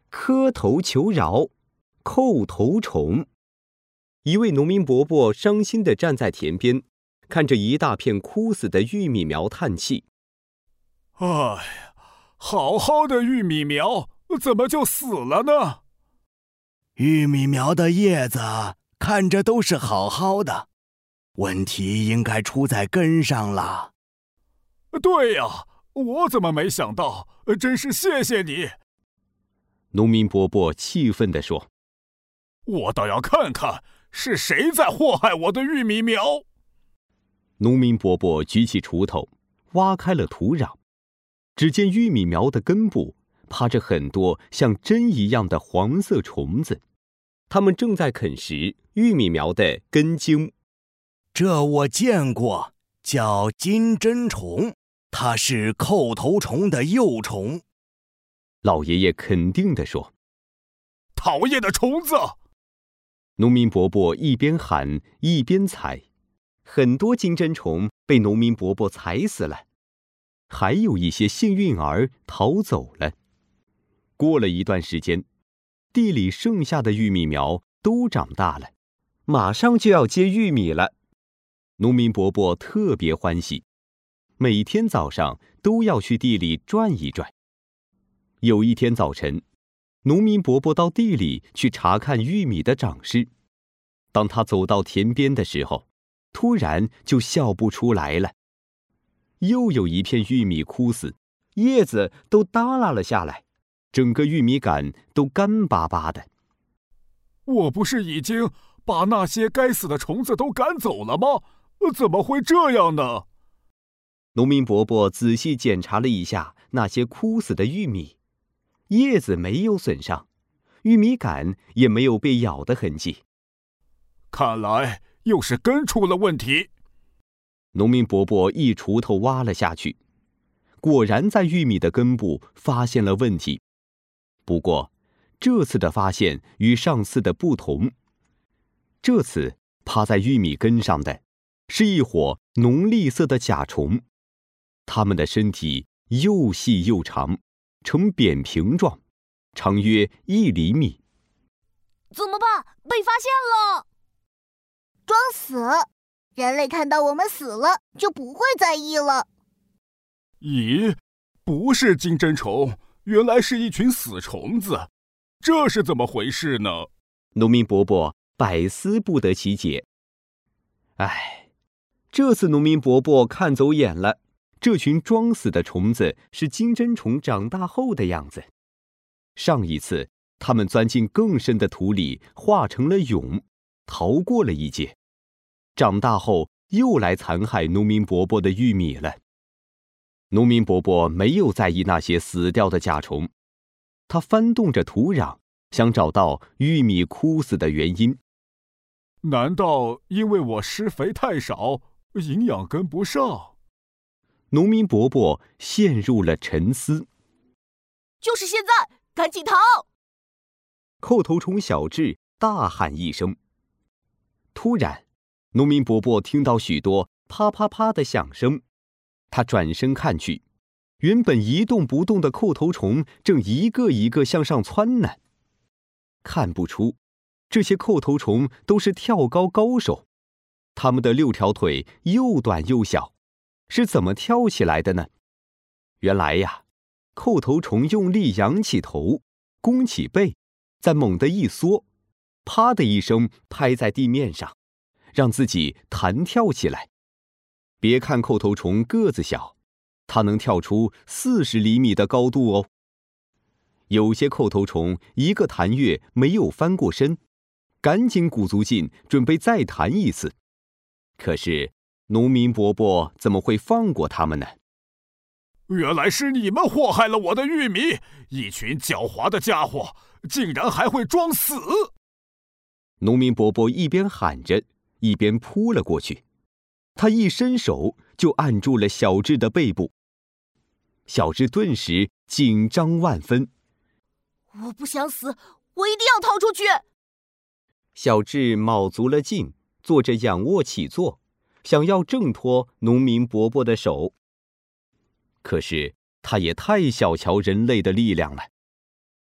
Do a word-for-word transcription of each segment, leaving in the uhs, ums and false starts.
磕头求饶，叩头虫。一位农民伯伯伤心地站在田边，看着一大片枯死的玉米苗叹气。 哎呀，好好的玉米苗怎么就死了呢？ 玉米苗的叶子看着都是好好的，问题应该出在根上了。 对呀，我怎么没想到？真是谢谢你。 农民伯伯气愤地说： 我倒要看看是谁在祸害我的玉米苗。 农民伯伯举起锄头，挖开了土壤，只见玉米苗的根部趴着很多像针一样的黄色虫子，它们正在啃食玉米苗的根茎。 这我见过，叫金针虫，它是叩头虫的幼虫。 老爷爷肯定地说： 讨厌的虫子！ 农民伯伯一边喊一边踩，很多金针虫被农民伯伯踩死了，还有一些幸运儿逃走了。过了一段时间，地里剩下的玉米苗都长大了，马上就要结玉米了。农民伯伯特别欢喜，每天早上都要去地里转一转。有一天早晨，农民伯伯到地里去查看玉米的长势。当他走到田边的时候，突然就笑不出来了。又有一片玉米枯死，叶子都耷拉了下来，整个玉米杆都干巴巴的。 我不是已经把那些该死的虫子都赶走了吗？怎么会这样呢？ 农民伯伯仔细检查了一下那些枯死的玉米，叶子没有损伤，玉米杆也没有被咬的痕迹。 看来又是根出了问题。 农民伯伯一锄头挖了下去，果然在玉米的根部发现了问题。不过，这次的发现与上次的不同。这次趴在玉米根上的是一伙浓绿色的甲虫，它们的身体又细又长，呈扁平状，长约一厘米。 怎么办？被发现了！ 装死！人类看到我们死了，就不会在意了。 咦，不是金针虫，原来是一群死虫子，这是怎么回事呢？ 农民伯伯百思不得其解。唉，这次农民伯伯看走眼了，这群装死的虫子是金针虫长大后的样子。上一次，它们钻进更深的土里，化成了蛹，逃过了一劫。长大后又来残害农民伯伯的玉米了。农民伯伯没有在意那些死掉的甲虫，他翻动着土壤，想找到玉米枯死的原因。 难道因为我施肥太少，营养跟不上？ 农民伯伯陷入了沉思。 就是现在，赶紧逃！ 叩头虫小智大喊一声。突然，农民伯伯听到许多啪啪啪的响声，他转身看去，原本一动不动的叩头虫正一个一个向上窜呢。看不出，这些叩头虫都是跳高高手，它们的六条腿又短又小，是怎么跳起来的呢？原来呀，叩头虫用力仰起头，弓起背，再猛地一缩，啪的一声拍在地面上，让自己弹跳起来。别看叩头虫个子小，它能跳出四十厘米的高度哦。有些叩头虫一个弹跃没有翻过身，赶紧鼓足劲准备再弹一次。可是农民伯伯怎么会放过他们呢？ 原来是你们祸害了我的玉米，一群狡猾的家伙，竟然还会装死！ 农民伯伯一边喊着，一边扑了过去。他一伸手就按住了小智的背部。小智顿时紧张万分。 我不想死，我一定要逃出去！ 小智卯足了劲，做着仰卧起坐，想要挣脱农民伯伯的手。可是他也太小瞧人类的力量了。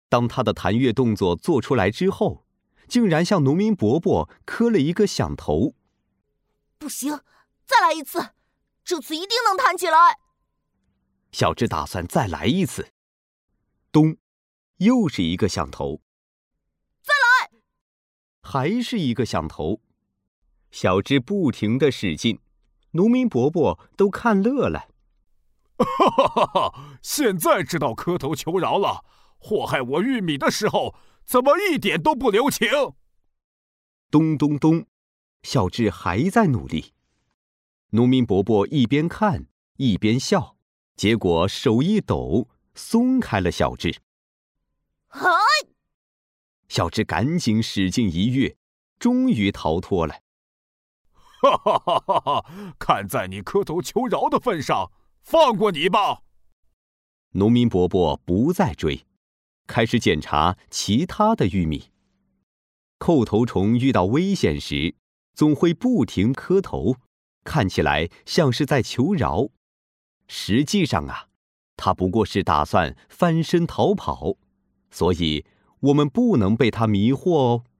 当他的弹跃动作做出来之后，竟然向农民伯伯磕了一个响头。 不行，再来一次，这次一定能弹起来。 小智打算再来一次。咚，又是一个响头。 再来， 还是一个响头。小智不停地使劲，农民伯伯都看乐了。 哈哈哈哈！现在知道磕头求饶了，祸害我玉米的时候，怎么一点都不留情？ 咚咚咚，小智还在努力。农民伯伯一边看一边笑，结果手一抖，松开了小智。 嗨！ 小智赶紧使劲一跃，终于逃脱了。 哈哈哈哈哈！看在你磕头求饶的份上，放过你吧。 农民伯伯不再追，开始检查其他的玉米。叩头虫遇到危险时，总会不停磕头，看起来像是在求饶。实际上啊，他不过是打算翻身逃跑，所以我们不能被他迷惑哦。